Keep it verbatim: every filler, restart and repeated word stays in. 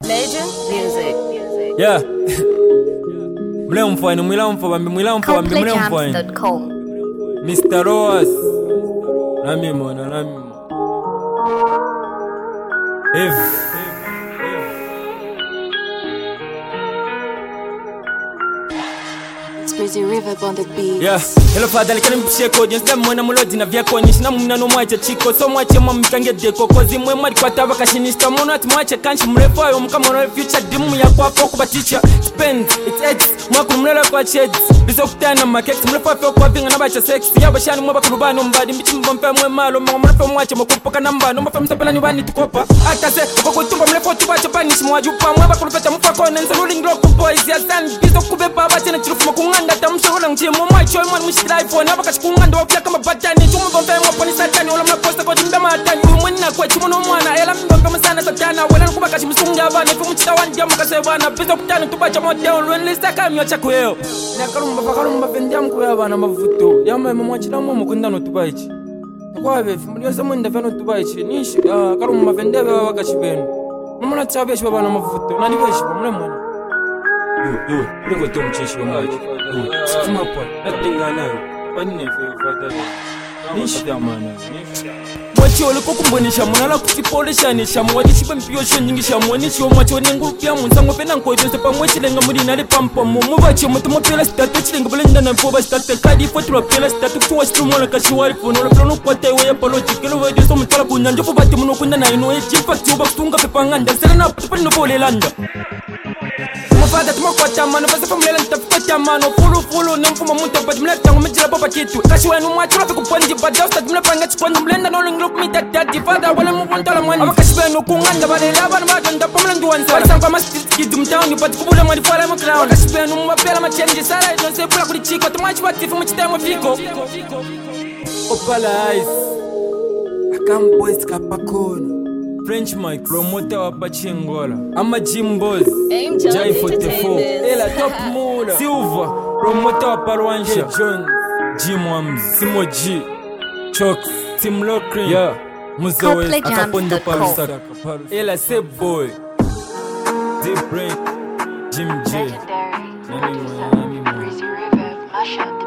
Legend Music. Yeah. Mule mfwani, mwila mfwani, mwila mfwani, mule mfwani. mister Roas. Nami mwana, nami mwana. If. Squeezy River on the beat. Yeah. Hello father, likani mpishie kodi Nsida mwana mulodi na vyako Nishina muna no mwache chiko So mwache mamikange deko Kozi mwe mwadi kwa tava kashinista Mono ati mwache kanchi mrefu ayo Mkamono future dimu ya kwa foko paticha Spend, it's edge Mwaku mlela kwa sheds Bizo kutana makeks Mrefu afyo kwa vinga na bacha sex Yaba shani mwaba kurubano mbadi Mbichi mbompe mwe malo Mwa mrefu mwache mwakupoka namba No mwafe msapela nyubani tukopa Akase Kwa kutumba mrefu tubache panishi Mwajupa mwaba kurupeta mfako Nenza ruling rock boys Ya san Bizo kubeba Bachena chirufu mwakunga Tamshola nje mwa choy mwa mshira iPhone aba kashikunga ndo wapya kama batani chumu bombe mwa poni satani wala mna posta kwa jimba matani umwena kwa chumu no mwana ela mbombe msana satana wala nkuba kashimusunga bana ifu mchita wandi ya mkase bana bizo kutana tubacha motel when lista kamyo cha kweo na karumba bakarumba vendia mkuya bana mavuto yama mwa chila mwa mukunda no tubaichi kwa befu mlio samu nda fano tubaichi nishi karumba vendia baba kashibeno mwana tsabe shi bana mavuto nani beshi mwana mwana yo yo uriko tumchishi mwachi Sima pa, natinga nayo. Pani nefe fatali. Nishi damana. Mwachi ole kukumbonisha munala kutipolisha nisha mwachi chipe mpiyosho nyingisha mwanishi wa mwachi wanengu pia munsango pena nkoitonse pa mwachi lenga muri nali pampa mu mwachi mutuma pela statu chilenga belenga na mpoba statu kadi fotula pela statu kuwa strumona kashiwari fono la plano kwa taiwa ya paloti kelo wedio so mutala kunyanjo fubati muno kunda na ino echi infakti uba kutunga pepa nganda selena putupali no pole landa Mufada tumakwata mano basa famlela nitafuta mano fulu fulu nemfuma muntu but mleta tangu mjira baba kitu kashi wenu mwachi rafi kuponji bada ustad mlepanga chikondo mlenda no linglook me that daddy father wala mukuntala mwani abakashi wenu kunganda balela bana badonda pamela nduwansa wala sanfa masiti kidu mtauni but kubula mwani fala mkla abakashi wenu mwapela machenji sara idon sepula kulichiko tumachi watifu mchitemo fiko Opala ice Akam boys kapakona French Mike, promoter wa Pachingola Ama Jim Boz, Jai forty-four Ela Top Mula Silva, promoter wa Parwansha John, Jim Wams, Simo G Choks, Tim Locrin Yeah, Muzowe, Akapondo Palusaka Ela Seb Boy Deep Brain, Jim J Legendary. Squeezy River, mash up.